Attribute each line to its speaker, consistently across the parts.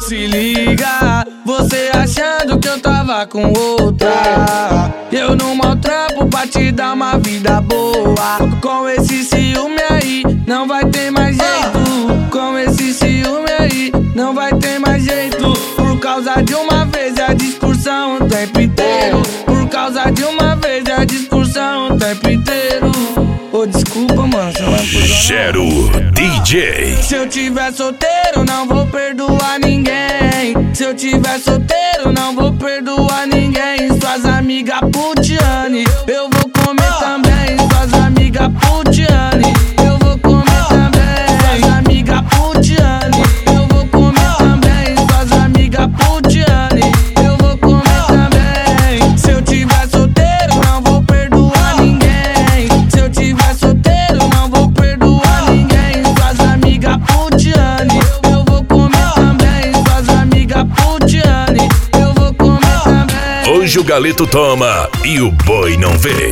Speaker 1: Se liga, você achando que eu tava com outra. Eu não maltrapo pra te dar uma vida boa. Com esse ciúme aí, não vai ter mais jeito. Com esse ciúme aí, não vai ter mais jeito. Por causa de uma vez é a discussão o tempo inteiro. Por causa de uma vez é a discussão o tempo inteiro. Ô, desculpa, mano, você vai perdoar.
Speaker 2: Gero DJ.
Speaker 1: Se eu tiver solteiro, não vou perdoar ninguém. Se eu tiver solteiro, não vou perdoar ninguém. Suas amigas putiane, eu vou comer também. Suas amigas putiane, eu vou comer também. Suas amigas putiane, eu vou comer também. Suas amigas putiane, eu vou comer também. Se eu tiver solteiro, não vou perdoar ninguém. Se eu tiver solteiro, não vou perdoar ninguém. Suas amigas putiane, eu vou comer também. Suas amigas putiane, eu vou comer também.
Speaker 2: Hoje o Galeto toma e o boi não vê.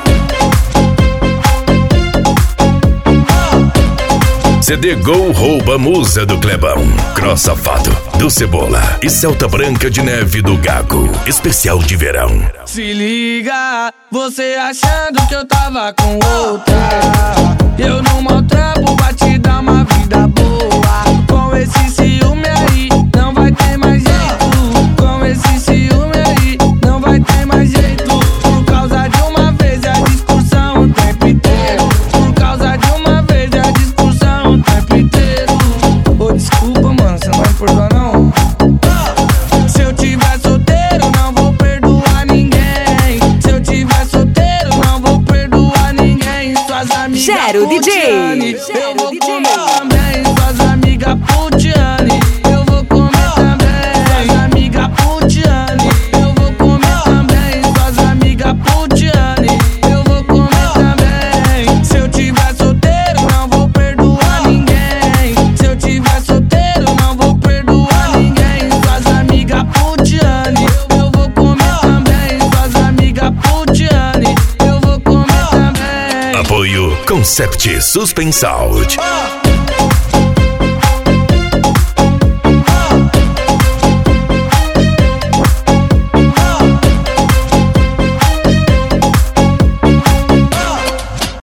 Speaker 2: CD Gol rouba musa do Clebão, Cross Safado do Cebola e Celta Branca de Neve do Gago, especial de verão.
Speaker 1: Se liga, você achando que eu tava com outra. Eu não maltrapo pra te dar uma vida boa. Com esse ciúme aí, não vai ter mais jeito. Com esse ciúme aí, não vai ter mais jeito. Por causa de uma vez é a discussão o tempo inteiro. Por causa de uma vez é a discussão o tempo inteiro. Ô, desculpa, mano, você não vai me perdoar não. Se eu tiver solteiro, não vou perdoar ninguém. Se eu tiver solteiro, não vou perdoar ninguém. Suas amigas
Speaker 3: Gero DJ.
Speaker 1: eu vou comer também. Suas amigas putiane, eu vou comer também. Suas amigas putiane, eu vou comer também. Suas amigas putiane, eu vou comer também. Se eu tiver solteiro, não vou perdoar ninguém. Se eu tiver solteiro, não vou perdoar ninguém. Suas amigas putiane, eu vou comer também. Suas amigas putiane, eu vou comer também.
Speaker 2: Apoio Concept Suspense Out.